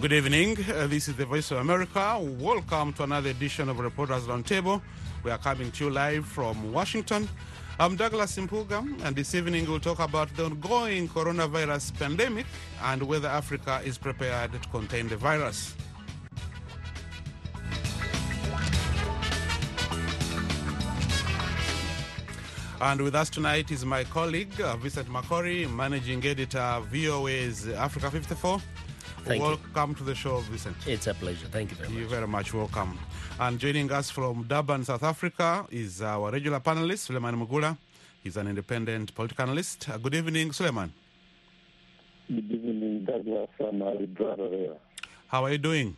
Good evening. This is the Voice of America. Welcome to another edition of Reporters Roundtable. We are coming to you live from Washington. I'm Douglas Impuga, and this evening we'll talk about the ongoing coronavirus pandemic and whether Africa is prepared to contain the virus. And with us tonight is my colleague, Vincent Makori, managing editor, VOA's Africa 54. Welcome to the show, Vincent. It's a pleasure. Thank you very much. You're very much welcome. And joining us from Durban, South Africa, is our regular panelist, Suleiman Mugula. He's an independent political analyst. Good evening, Suleiman. Good evening, Douglas. I'm Ali brother here. How are you doing?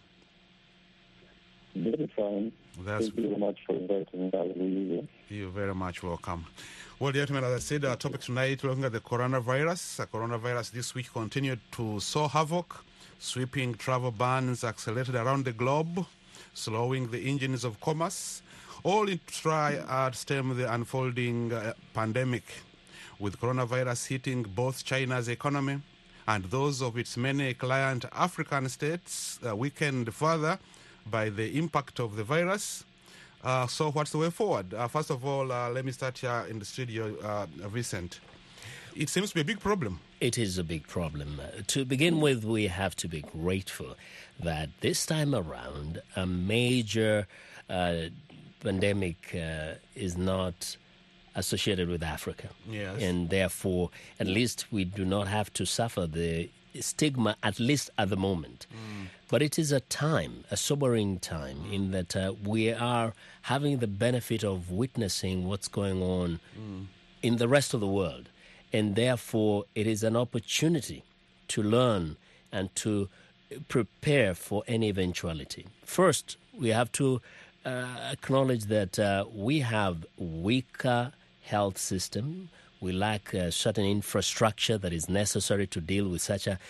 Very fine. Thank you very much for inviting me. You're very much welcome. Well, gentlemen, as I said, our topic tonight, looking at the coronavirus. The coronavirus this week continued to sow havoc. Sweeping travel bans accelerated around the globe, slowing the engines of commerce, all to try to stem the unfolding pandemic, with coronavirus hitting both China's economy and those of its many client African states, weakened further by the impact of the virus. So what's the way forward? First of all, let me start here in the studio, Vincent. It seems to be a big problem. It is a big problem. To begin with, we have to be grateful that this time around, a major pandemic is not associated with Africa. Yes. And therefore, at least we do not have to suffer the stigma, at least at the moment. But it is a time, a sobering time, in that we are having the benefit of witnessing what's going on in the rest of the world. And therefore, it is an opportunity to learn and to prepare for any eventuality. First, we have to acknowledge that we have weaker health system. We lack certain infrastructure that is necessary to deal with such a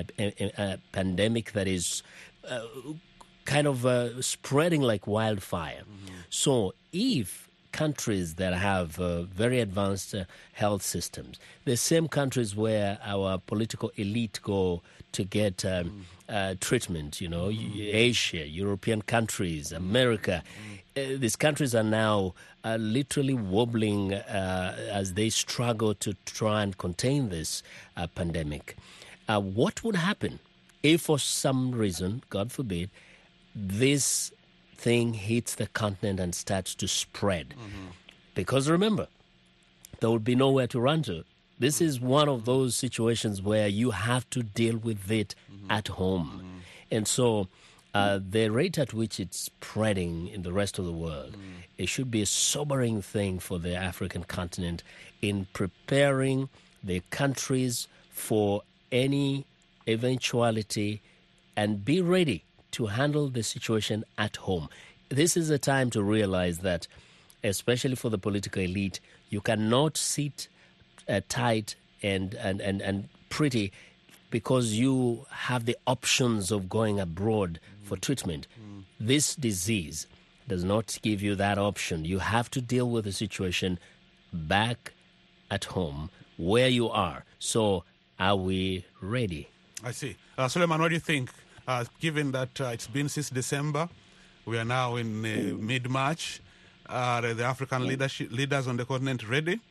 pandemic that is kind of spreading like wildfire. So if countries that have very advanced health systems, the same countries where our political elite go to get treatment, Asia, European countries, America, these countries are now literally wobbling as they struggle to try and contain this pandemic. What would happen if for some reason, God forbid, this thing hits the continent and starts to spread? Because remember, there will be nowhere to run to. This is one of those situations where you have to deal with it at home. And so the rate at which it's spreading in the rest of the world, it should be a sobering thing for the African continent in preparing the countries for any eventuality and be ready to handle the situation at home. This is a time to realize that, especially for the political elite, you cannot sit tight and pretty because you have the options of going abroad for treatment. This disease does not give you that option. You have to deal with the situation back at home where you are. So are we ready? I see. Suleiman, what do you think? Given that it's been since December, we are now in mid-March. Are the African leaders on the continent ready?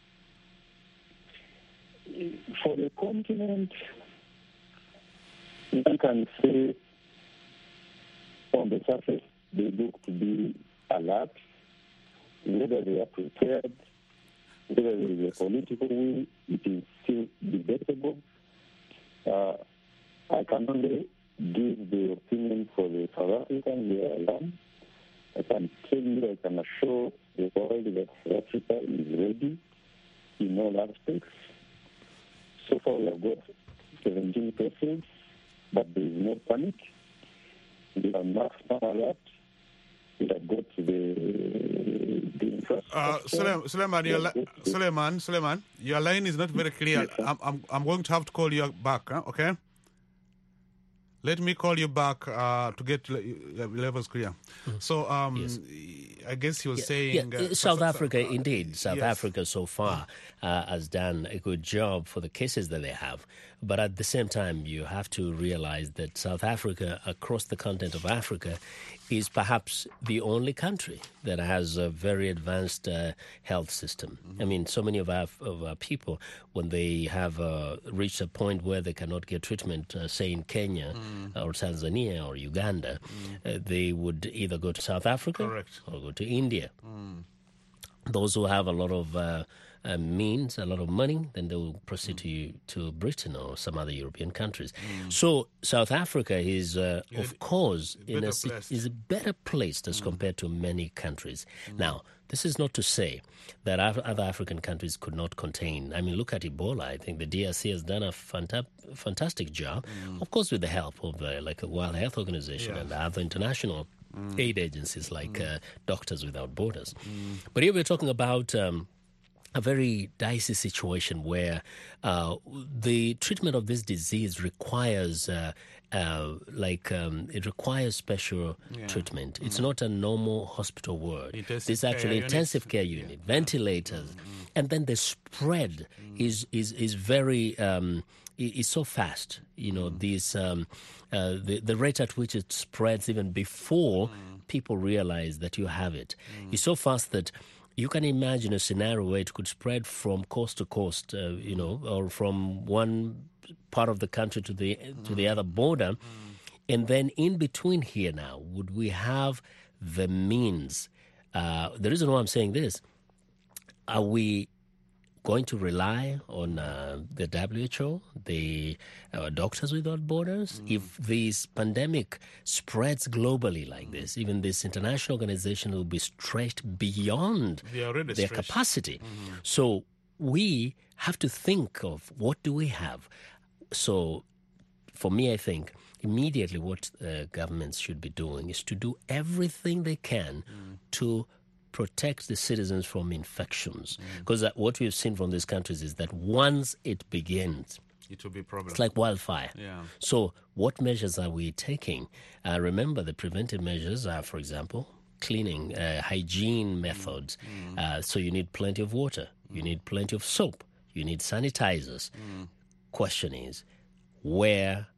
For the continent, you can say on the surface they look to be alert. Whether they are prepared, whether there is a political will, it is still debatable. I can only give the opinion for the South Africans where I am. I can tell you, I can assure the world that South Africa is ready in all aspects. So far we have got 17 persons, but there is no panic. We are maximum alert. We have got the infrastructure. Suleiman, your line is not very clear. I'm going to have to call you back, okay? Let me call you back to get levels clear. So Yes. I guess he was saying... South Africa, indeed. South yes. Africa so far has done a good job for the cases that they have. But at the same time, you have to realize that South Africa, across the continent of Africa, is perhaps the only country that has a very advanced health system. I mean, so many of our people, when they have reached a point where they cannot get treatment, say in Kenya or Tanzania or Uganda, they would either go to South Africa Correct. or go to India. Those who have a lot of means, a lot of money, then they will proceed to Britain or some other European countries. So South Africa is, of course, is a better placed as compared to many countries. Now, this is not to say that other African countries could not contain. I mean, look at Ebola. I think the DRC has done a fantastic job, of course, with the help of like the World Health Organization and other international aid agencies like Doctors Without Borders. But here we're talking about a very dicey situation where the treatment of this disease requires it requires special treatment. It's not a normal hospital ward. This is actually intensive care unit, ventilators, and then the spread is very is so fast. You know, the rate at which it spreads even before people realize that you have it is so fast that you can imagine a scenario where it could spread from coast to coast, or from one part of the country to the other border. And then in between here now, would we have the means? The reason why I'm saying this, are we going to rely on the WHO, the Doctors Without Borders? If this pandemic spreads globally like this, even this international organization will be stretched beyond their capacity. So we have to think of what do we have. So for me, I think immediately what governments should be doing is to do everything they can to protect the citizens from infections. Because what we've seen from these countries is that once it begins, it will be a problem. It's like wildfire. Yeah. So what measures are we taking? Remember, the preventive measures are, for example, cleaning, hygiene methods. So you need plenty of water. You need plenty of soap. You need sanitizers. Question is, where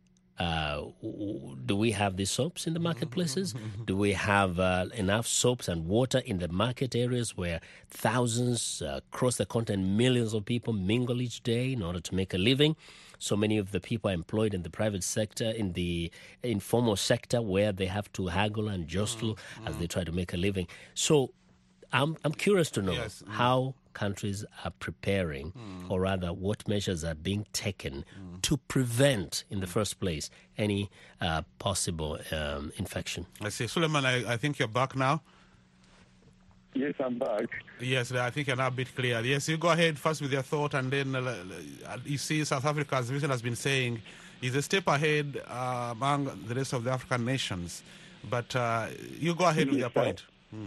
do we have these soaps in the marketplaces? Do we have enough soaps and water in the market areas where thousands across the continent, millions of people mingle each day in order to make a living? So many of the people are employed in the private sector, in the informal sector, where they have to haggle and jostle as they try to make a living. So I'm curious to know how countries are preparing, or rather what measures are being taken to prevent, in the first place, any possible infection. I see. Suleiman, I think you're back now. Yes, I'm back. Yes, I think you're now a bit clear. Yes, you go ahead first with your thought, and then you see South Africa, as Vincent has been saying, is a step ahead among the rest of the African nations. But you go ahead with your point.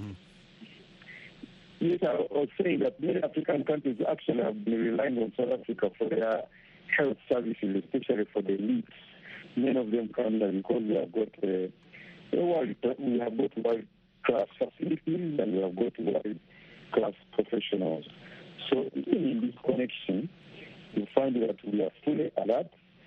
Yes, I was saying that many African countries actually have been relying on South Africa for their health services, especially for the elites. Many of them come there because we have got world-class facilities and we have got world-class professionals. So even in this connection, you find that we are fully alert.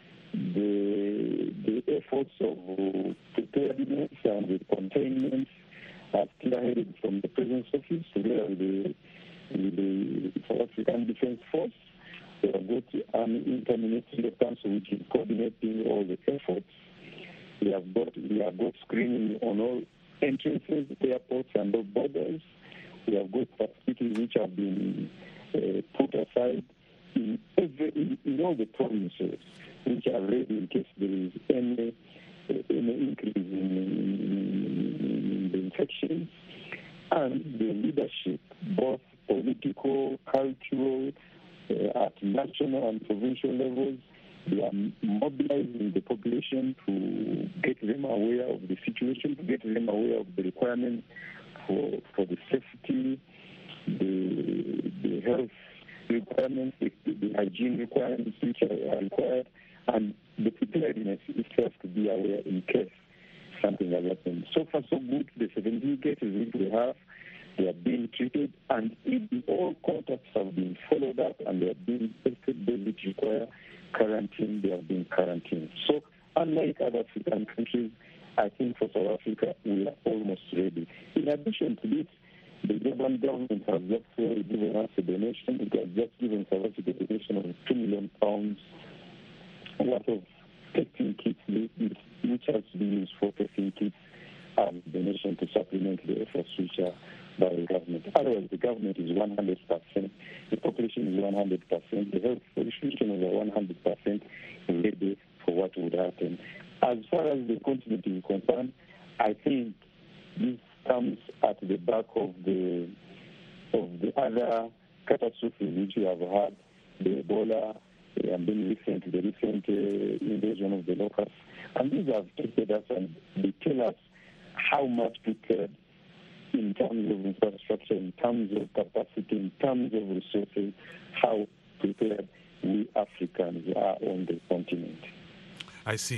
The efforts of preparedness and the containment are spearheaded from the President's Office together with the South African Defense Force. We have got an interministerial council which is coordinating all the efforts. We have got screening on all entrances, airports, and all borders. We have got facilities which have been put aside in all the provinces, which are ready in case there is any increase in the infections. And the leadership, both political, cultural, at national and provincial levels, they are mobilizing the population to get them aware of the situation, to get them aware of the requirements for the safety, the health requirements, the hygiene requirements which are required, And the preparedness itself to be aware in case something has happened. So far, so good. The 17 cases which we have, they are being treated, and if all contacts have been followed up and they are being tested, they which require quarantine, they have been quarantined. So unlike other African countries, I think for South Africa, we are almost ready. In addition to this, the German government has just given us a donation. It has just given South Africa a donation of £2 million worth of testing kits, which has to be used for testing kits and donation to supplement the efforts which are by the government. Otherwise, the government is 100%, the population is 100%, the health institution is 100% ready for what would happen. As far as the continent is concerned, I think this comes at the back of the other catastrophes which we have had, the Ebola, and then the recent invasion of the locusts. And these have tested us and they tell us how much prepared in terms of infrastructure, in terms of capacity, in terms of resources, how prepared we Africans are on the continent. I see.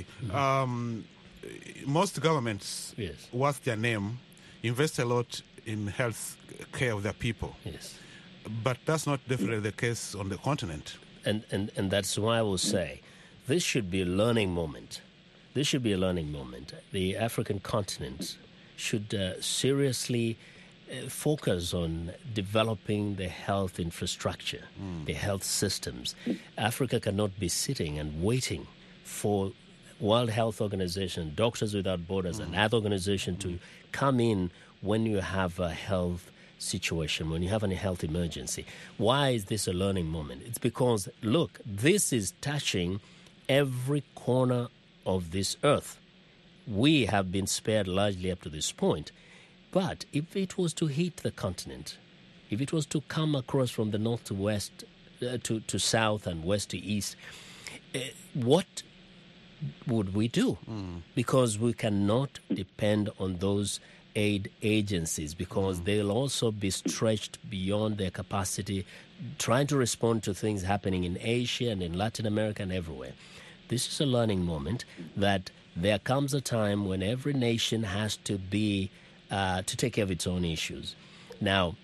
Most governments, yes, what's their name, invest a lot in health care of their people. Yes. But that's not definitely the case on the continent. And that's why I will say this should be a learning moment. This should be a learning moment. The African continent should seriously focus on developing the health infrastructure, the health systems. Africa cannot be sitting and waiting for World Health Organization, Doctors Without Borders, and other organizations to come in when you have a health situation, when you have a health emergency. Why is this a learning moment? It's because, look, this is touching every corner of this earth. We have been spared largely up to this point. But if it was to hit the continent, if it was to come across from the north to west, to south and west to east, what would we do? Because we cannot depend on those aid agencies, because they'll also be stretched beyond their capacity trying to respond to things happening in Asia and in Latin America and everywhere. This is a learning moment that there comes a time when every nation has to be to take care of its own issues. Now,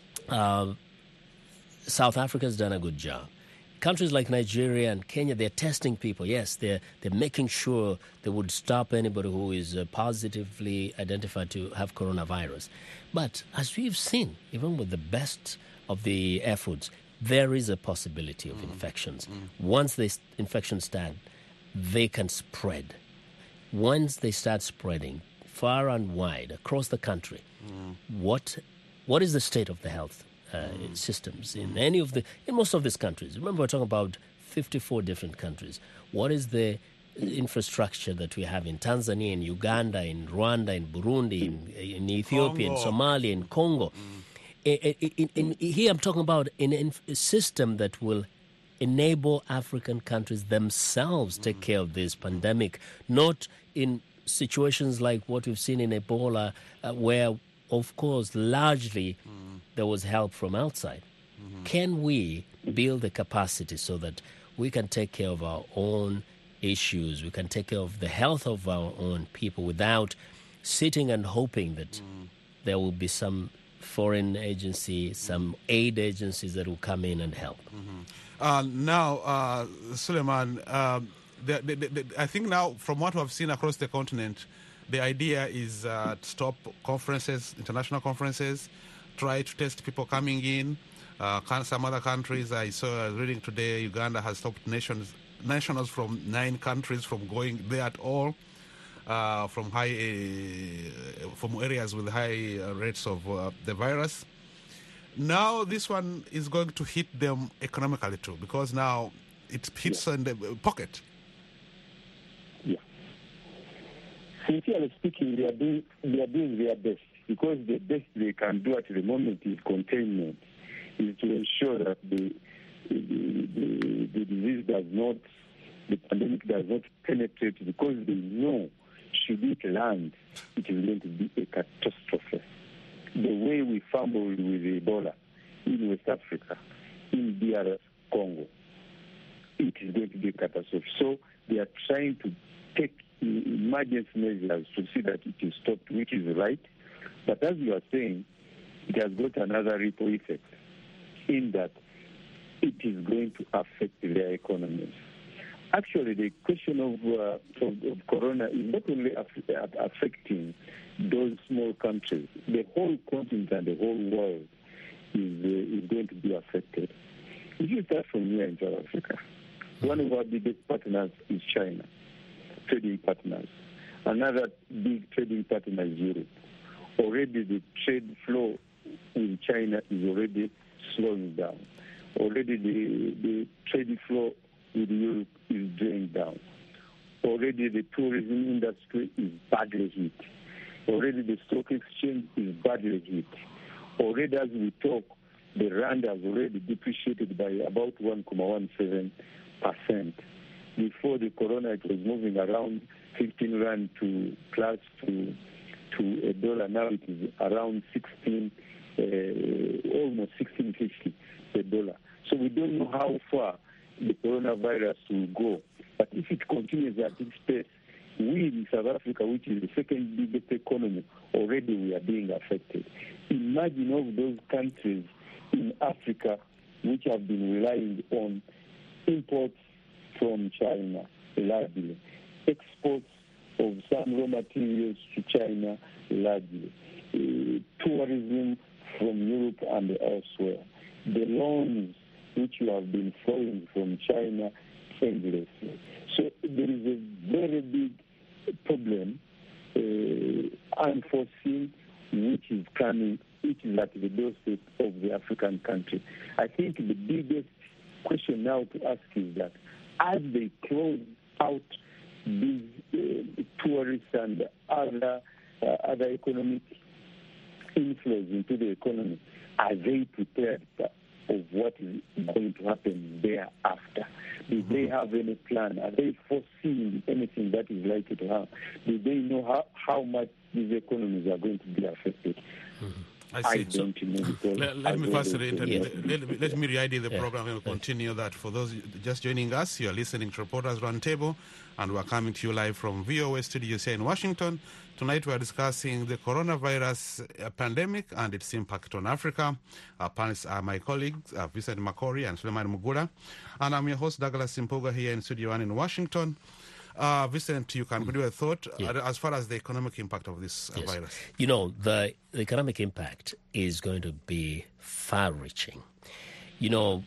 South Africa has done a good job. Countries like Nigeria and Kenya, they're testing people. Yes, they're making sure they would stop anybody who is positively identified to have coronavirus. But as we've seen, even with the best of the efforts, there is a possibility of infections. Once the infections start, they can spread. Once they start spreading far and wide across the country, what is the state of the health systems in most of these countries? Remember, we're talking about 54 different countries. What is the infrastructure that we have in Tanzania, in Uganda, in Rwanda, in Burundi, in Ethiopia, Congo, in Somalia, in Congo? Here I'm talking about a system that will enable African countries themselves take care of this pandemic, not in situations like what we've seen in Ebola, where, of course, largely there was help from outside. Can we build the capacity so that we can take care of our own issues, we can take care of the health of our own people without sitting and hoping that there will be some foreign agency, some aid agencies that will come in and help? Now, Suleiman, I think now from what we've seen across the continent, the idea is to stop conferences, international conferences, try to test people coming in. Some other countries, I saw reading today, Uganda has stopped nationals from 9 countries from going there at all, from areas with high rates of the virus. Now this one is going to hit them economically too, because now it hits in the pocket. Yeah. Sincerely speaking, they are doing their best, because the best they can do at the moment is containment, is to ensure that the disease does not, the pandemic does not penetrate, because they know should it land, it is going to be a catastrophe. The way we fumbled with Ebola in West Africa, in DRC Congo, it is going to be a catastrophe. So they are trying to take emergency measures to see that it is stopped, which is right. But as you are saying, it has got another ripple effect in that it is going to affect their economies. Actually, the question of corona is not only affecting those small countries. The whole continent and the whole world is going to be affected. If you start from here in South Africa, one of our biggest partners is China, trading partners. Another big trading partner is Europe. Already the trade flow in China is already slowing down. Already the trade flow with Europe is going down. Already the tourism industry is badly hit. Already the stock exchange is badly hit. Already as we talk, the rand has already depreciated by about 1.17%. Before the corona, it was moving around 15 rand to plus to a dollar. Now it is around 16, almost 16.50 per dollar. So we don't know how far the coronavirus will go. But if it continues at this pace, we in South Africa, which is the second biggest economy, already we are being affected. Imagine all those countries in Africa which have been relying on imports from China largely, exports of some raw materials to China largely, tourism from Europe and elsewhere, the loans which you have been flowing from China endlessly. So there is a very big problem, unforeseen, which is coming, which is at the doorstep of the African country. I think the biggest question now to ask is that as they close out these tourists and other economic inflows into the economy, are they prepared of what is going to happen thereafter? Do they have any plan? Are they foreseeing anything that is likely to happen? Do they know how much these economies are going to be affected? I don't know. Let me first let me read the program and we'll continue that. For those just joining us, you are listening to Reporters Roundtable, and we're coming to you live from VOA Studios here in Washington. Tonight we are discussing the coronavirus pandemic and its impact on Africa. Our panelists are my colleagues, Vincent Makori and Suleiman Mugula. And I'm your host, Douglas Simpoga, here in Studio 1 in Washington. Vincent, you can do a thought as far as the economic impact of this virus. You know, the economic impact is going to be far-reaching. You know,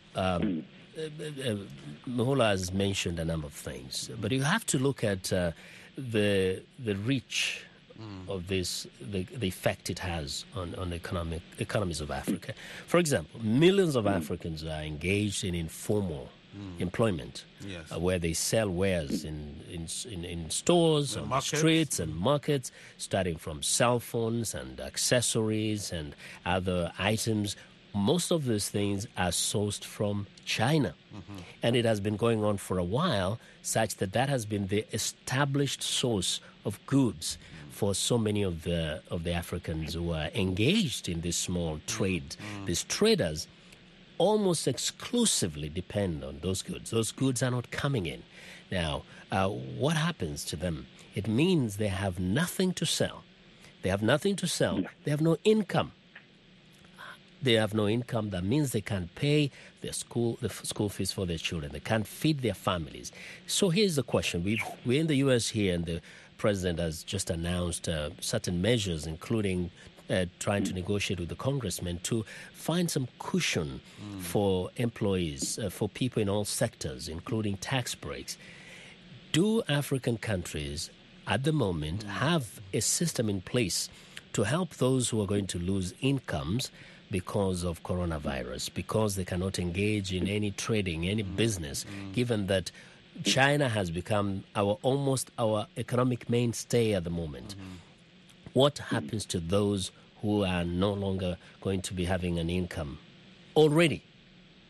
Mugula has mentioned a number of things, but you have to look at the reach of this, the effect it has on economies of Africa. For example, millions of Africans are engaged in informal employment, where they sell wares in stores, on the streets and markets, starting from cell phones and accessories and other items. Most of those things are sourced from China. And it has been going on for a while, such that has been the established source of goods for so many of the Africans who are engaged in this small trade. These traders almost exclusively depend on those goods. Those goods are not coming in. Now, what happens to them? It means they have nothing to sell. They have nothing to sell. They have no income. They have no income. That means they can't pay the school fees for their children. They can't feed their families. So here's the question. We're in the U.S. here, and the president has just announced certain measures, including trying to negotiate with the congressmen to find some cushion for employees, for people in all sectors, including tax breaks. Do African countries at the moment have a system in place to help those who are going to lose incomes because of coronavirus, because they cannot engage in any trading, any business, given that China has become almost our economic mainstay at the moment? What happens to those who are no longer going to be having an income already?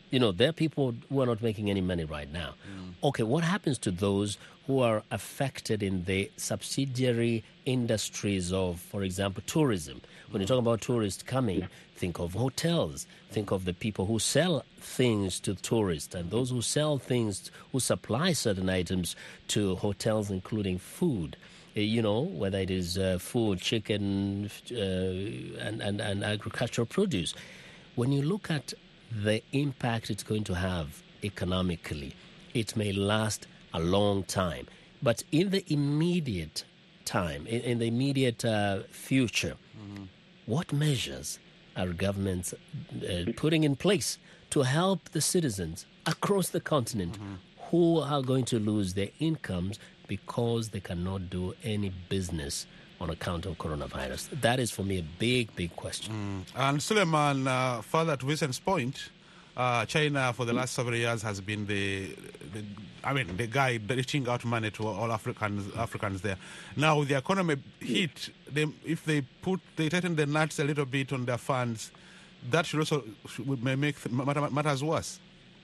There are people who are not making any money right now. Okay, what happens to those who are affected in the subsidiary industries of, for example, tourism? When you talk about tourists coming, think of hotels, think of the people who sell things to tourists and those who sell things, who supply certain items to hotels, including food. Whether it is food, chicken, and agricultural produce. When you look at the impact it's going to have economically, it may last a long time. But in the immediate time, in the immediate future, what measures are governments putting in place to help the citizens across the continent who are going to lose their incomes because they cannot do any business on account of coronavirus? That is, for me, a big, big question. And Suleiman, further to Vincent's point, China for the last several years has been the guy reaching out money to all Africans there. Now with the economy hit, if they tighten the nuts a little bit on their funds, that should also may make matters worse.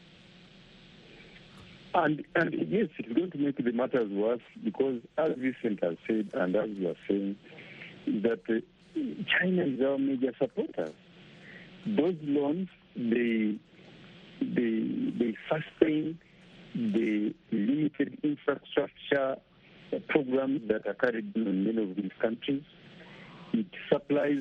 And yes, it's going to make the matters worse because, as Vincent has said, and as you are saying, that China is our major supporter. Those loans, they sustain the limited infrastructure programs that are carried on in many of these countries. It supplies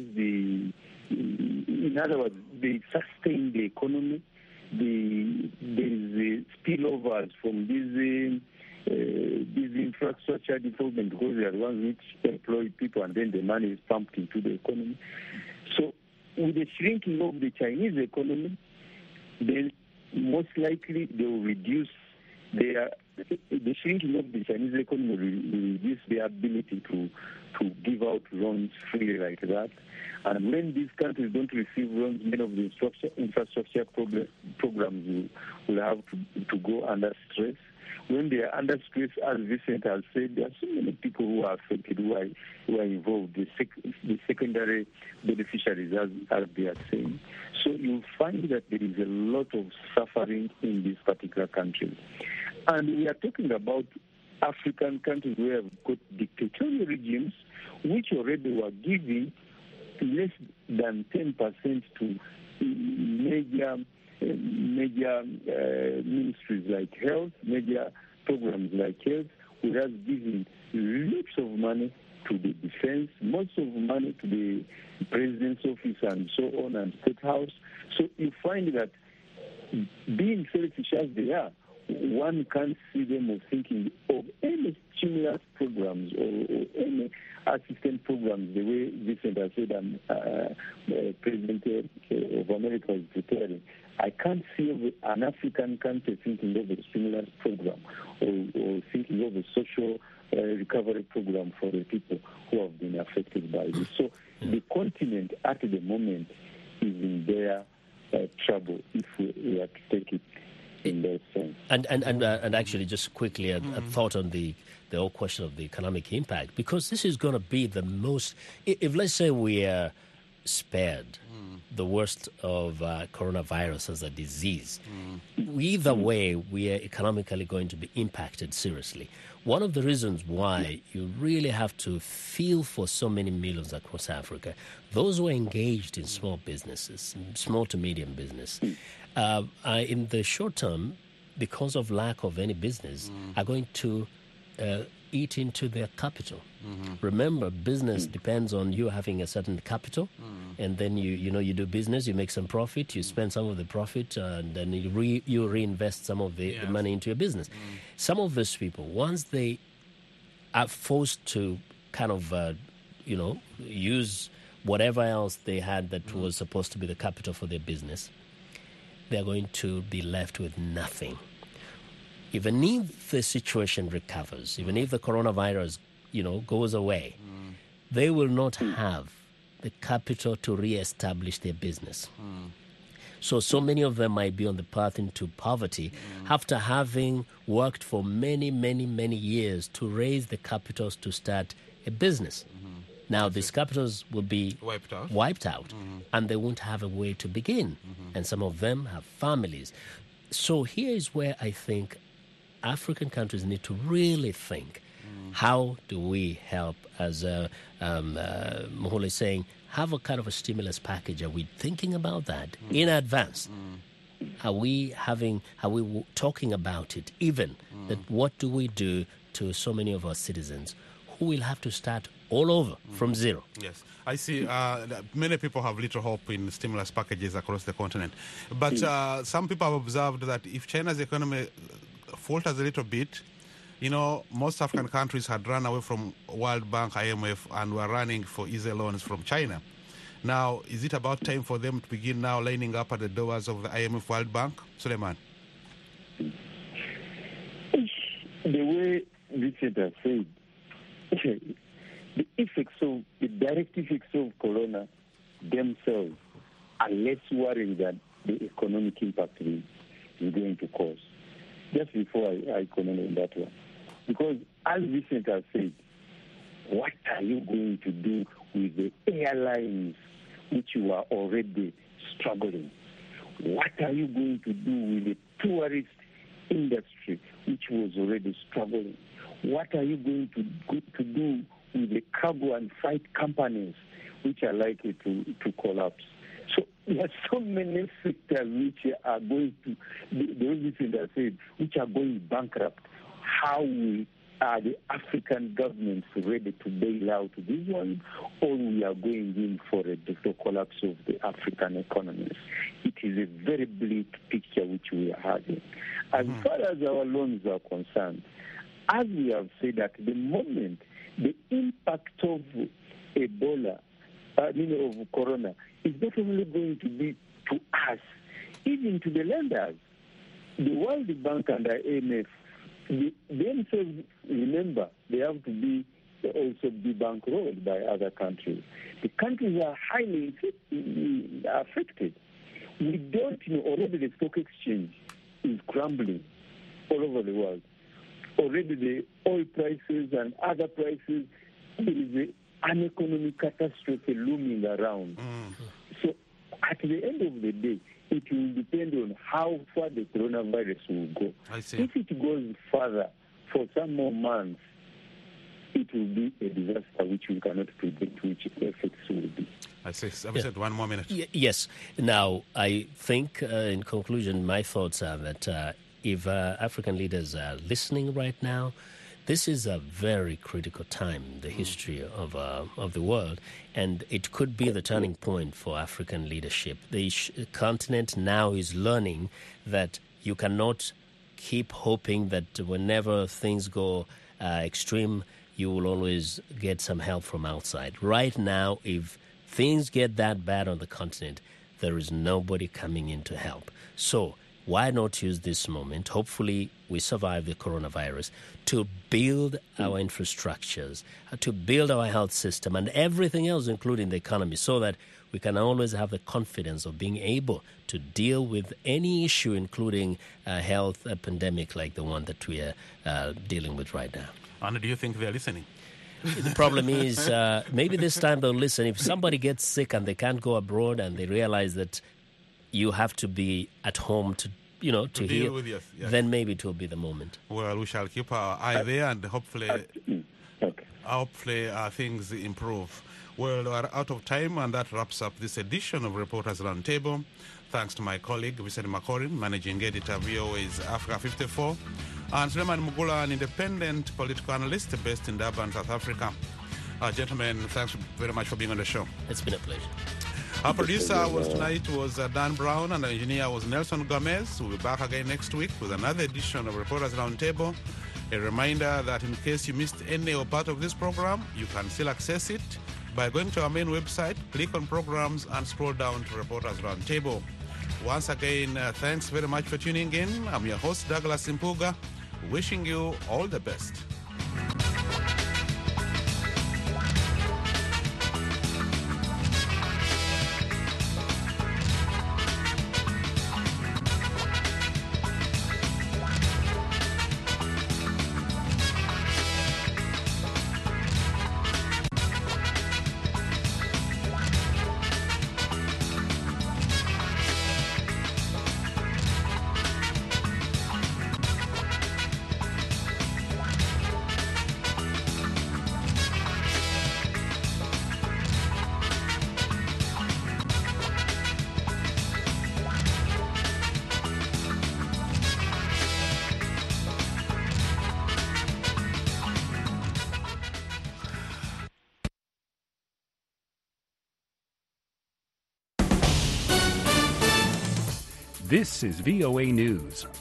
in other words, they sustain the economy. There is spillovers from these infrastructure development because they are the ones which employ people and then the money is pumped into the economy. So with the shrinking of the Chinese economy, then most likely they will reduce the shrinking of the Chinese economy will reduce their ability to give out loans freely like that. And when these countries don't receive loans, many of the infrastructure programs will have to go under stress. When they are under stress, as Vincent has said, there are so many people who are affected, who are involved, the secondary beneficiaries, as they are saying. So you'll find that there is a lot of suffering in these particular countries. And we are talking about African countries where have got dictatorial regimes which already were giving less than 10% to major ministries like health, major programs like health, whereas giving lots of money to the defense, most of money to the president's office and so on, and state house. So you find that being selfish as they are, one can't see them of thinking of any stimulus programs or any assistance programs the way Vincent has said President of America is preparing. I can't see an African country thinking of a stimulus program or thinking of a social recovery program for the people who have been affected by this. So the continent at the moment is in their trouble if we are to take it in that sense. And actually, just quickly, a thought on the whole question of the economic impact, because this is going to be the most, if let's say we are spared the worst of coronavirus as a disease, either way, we are economically going to be impacted seriously. One of the reasons why you really have to feel for so many millions across Africa, those who are engaged in small businesses, small to medium business, in the short term, because of lack of any business, are going to eat into their capital. Remember, business depends on you having a certain capital, and then you do business, you make some profit, you spend some of the profit, and then you reinvest some of the money into your business. Some of those people, once they are forced to kind of use whatever else they had that was supposed to be the capital for their business, they're going to be left with nothing. Even if the situation recovers, even if the coronavirus, goes away, they will not have the capital to reestablish their business. So many of them might be on the path into poverty after having worked for many, many, many years to raise the capitals to start a business. Now, these capitals will be wiped out, and they won't have a way to begin. And some of them have families. So here is where I think African countries need to really think, how do we help, as Mohole is saying, have a kind of a stimulus package? Are we thinking about that in advance? Are we talking about it even? That what do we do to so many of our citizens who will have to start all over from zero? Yes, I see many people have little hope in stimulus packages across the continent. But some people have observed that if China's economy falters a little bit, you know, most African countries had run away from World Bank, IMF, and were running for easy loans from China. Now, is it about time for them to begin now lining up at the doors of the IMF, World Bank? Suleiman? The way Richard has said, the direct effects of corona themselves are less worrying than the economic impact it is going to cause. Just before I comment on that one. Because as Vincent has said, what are you going to do with the airlines which you are already struggling? What are you going to do with the tourist industry which was already struggling? What are you going to do with the cargo and freight companies which are likely to collapse? So there are so many sectors which are going to, which are going bankrupt. How are the African governments ready to bail out these ones, or we are going in for a total collapse of the African economies? It is a very bleak picture which we are having. As far as our loans are concerned, as we have said at the moment, the impact of Ebola, of corona, is not only going to be to us, even to the lenders. The World Bank and the IMF, themselves, remember, they have to also be bankrolled by other countries. The countries are highly affected. We don't know, already the stock exchange is crumbling all over the world. Already the oil prices and other prices, there is an economic catastrophe looming around. So at the end of the day, it will depend on how far the coronavirus will go. I see. If it goes further for some more months, it will be a disaster which we cannot predict which effects will be. I see. I've said 1 more minute. Yes. Now, I think, in conclusion, my thoughts are that if African leaders are listening right now, this is a very critical time in the history of the world, and it could be the turning point for African leadership. The continent now is learning that you cannot keep hoping that whenever things go extreme, you will always get some help from outside. Right now, if things get that bad on the continent, there is nobody coming in to help. So why not use this moment, hopefully we survive the coronavirus, to build our infrastructures, to build our health system and everything else, including the economy, so that we can always have the confidence of being able to deal with any issue, including a health pandemic like the one that we are dealing with right now. And do you think they're listening? The problem is maybe this time they'll listen. If somebody gets sick and they can't go abroad and they realize that you have to be at home to heal, with yes. Then maybe it will be the moment. Well, we shall keep our eye there and hopefully things improve. Well, we're out of time, and that wraps up this edition of Reporters Roundtable. Thanks to my colleague, Vincent Makorin, Managing Editor, VOA's Africa 54, and Suleiman Mugula, an independent political analyst based in Durban, South Africa. Gentlemen, thanks very much for being on the show. It's been a pleasure. Our producer tonight was Dan Brown, and our engineer was Nelson Gomez. We'll be back again next week with another edition of Reporters Roundtable. A reminder that in case you missed any or part of this program, you can still access it by going to our main website, click on programs, and scroll down to Reporters Roundtable. Once again, thanks very much for tuning in. I'm your host, Douglas Impuga, wishing you all the best. This is VOA News.